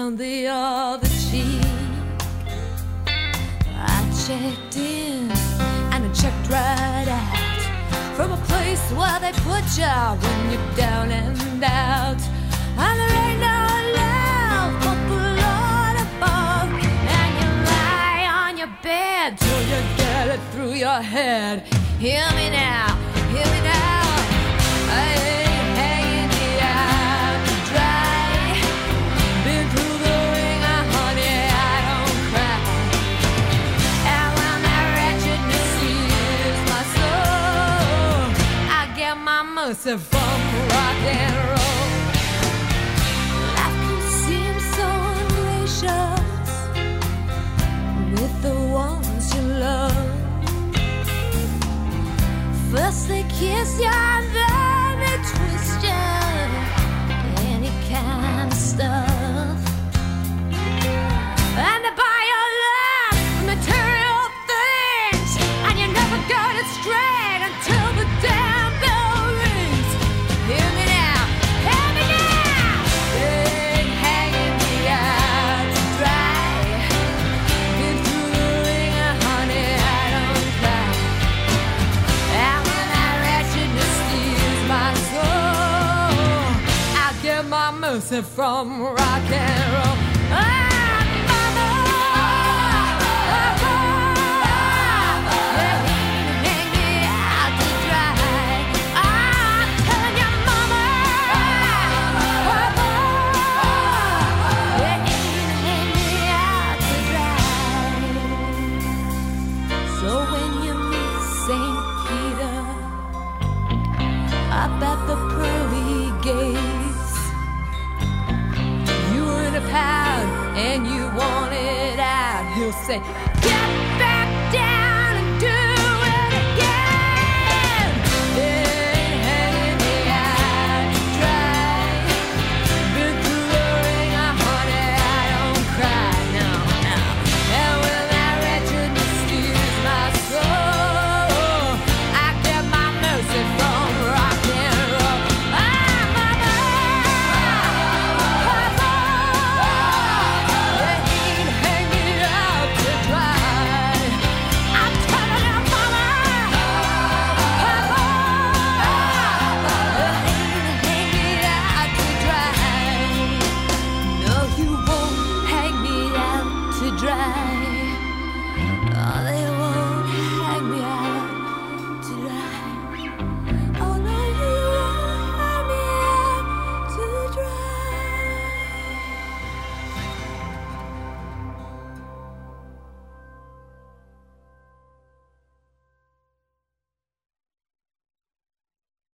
around the other cheek. I checked in and I checked right out, from a place where they put you when you're down and out. And there ain't no love but the Lord above, and you lie on your bed till you get it through your head. Hear me now, hear me now. I ain't hanging me out to dry. Been through the ringer, honey, I don't cry. And when that wretchedness seizes my soul, I get my mercy from rock and roll. Life can seem so ungracious with the ones you love. First they kiss you and then they twist you, any kind of stuff. And they buy your love with material things, and you never got it straight until the damn bell rings. Hear me now, hear me now. Been hanging me out to dry. Been through the ringer, honey, I don't cry. And when that wretchedness steals my soul, I get my mercy from rock and roll. At the pearly gates, you were in a pound and you wanted out. He'll say, get back down and do it again. Been hanging me out to dry. Been through the ringer, honey, I don't cry, no, no. And when that wretchedness steals my soul, I get my mercy from rock and roll. Dry. Oh, they